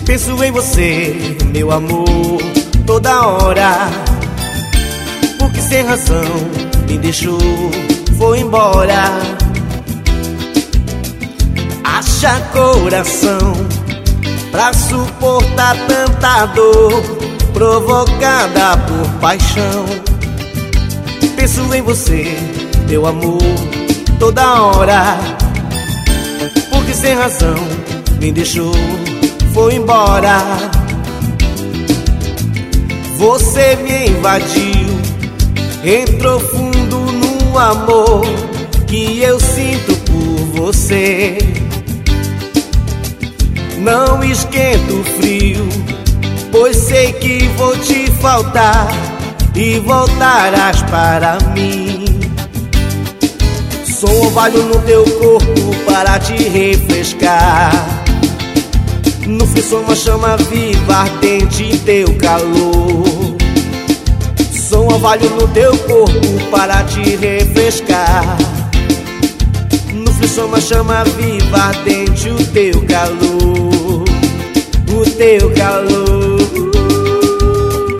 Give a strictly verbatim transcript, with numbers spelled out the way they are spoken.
Penso em você, meu amor, toda hora. Porque sem razão me deixou, foi embora. Haja coração pra suportar tanta dor provocada por paixão. Penso em você, meu amor, toda hora. Porque sem razão me deixou, foi embora. Você me invadiu, entrou fundo no amor que eu sinto por você. Não esquento o frio, pois sei que vou te faltar e voltarás para mim. Sou um orvalho no teu corpo para te refrescar. No frio sou uma chama viva, ardente em teu calor. Sou um orvalho no teu corpo para te refrescar. No frio sou uma chama viva, ardente o teu calor, o teu calor.